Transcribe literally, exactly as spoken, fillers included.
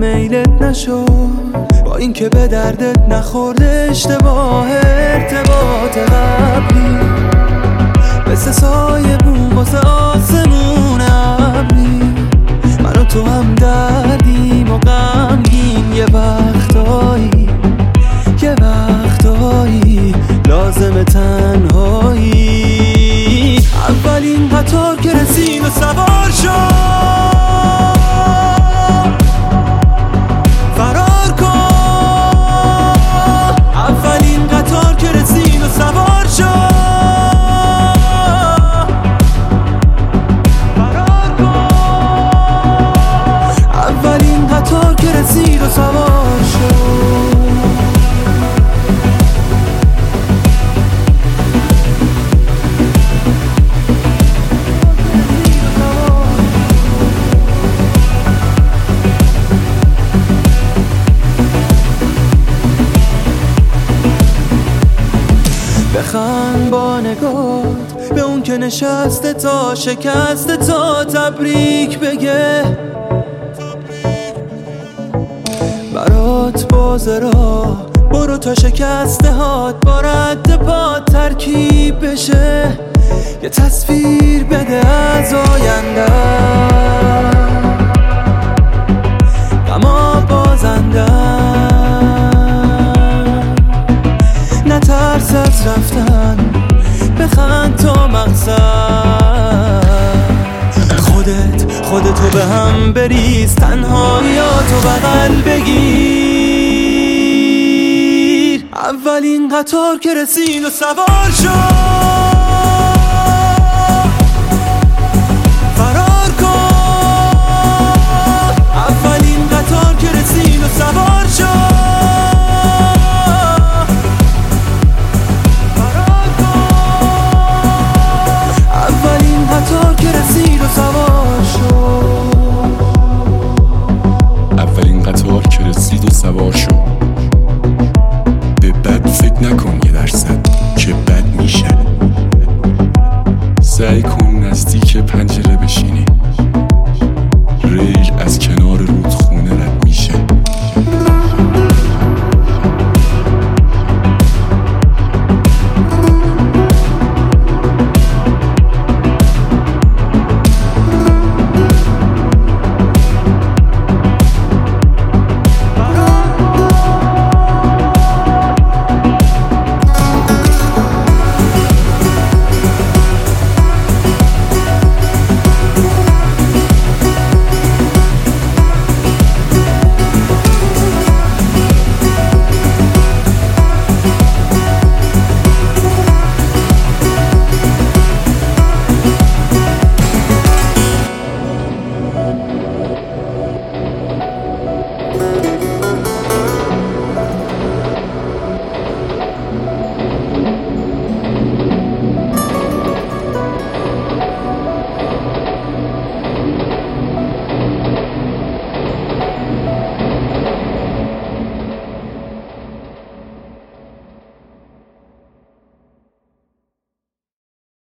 میلت نشد، با اینکه به دردت نخورده اشتباه ارتباط قبلی، مثل سایه بوم واسه آسمون ابری. من و تو هم دردیم و غمگین، یه وقتایی یه وقتایی لازم تنهایی. اولین قطار که رسید و سوار شد، فرار کن. اولین قطار که رسید و سوار شد، فرار کن. اولین قطار که رسید و سوار شد. بخند با نگات به اون که نشسته تا شکسته، تا تبریک بگه. برات بازه را برو تا شکسته هات با رد پا ترکیب بشه. یه تصویر بده از آینده، غما بازنده. نترس از رفتن، بخند تا مقصد. خودت خودتو به هم بریز، تنهاییاتو بغل بگیر. اولین قطار که رسید و سوار شد،